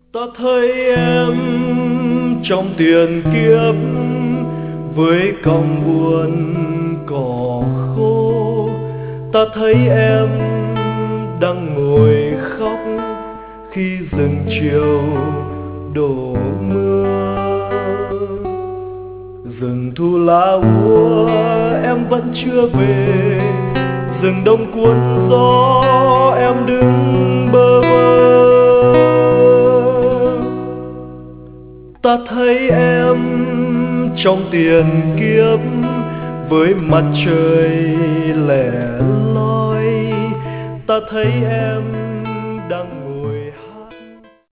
Ta thấy em trong tiền kiếp với còng buồn cỏ khô. Ta thấy em đang ngồi khóc khi rừng chiều đổ mưa. Rừng thu lá úa em vẫn chưa về, rừng đông cuốn gió em đứng bơ vơ. Ta thấy em trong tiền kiếp với mặt trời lẻ loi. Ta thấy em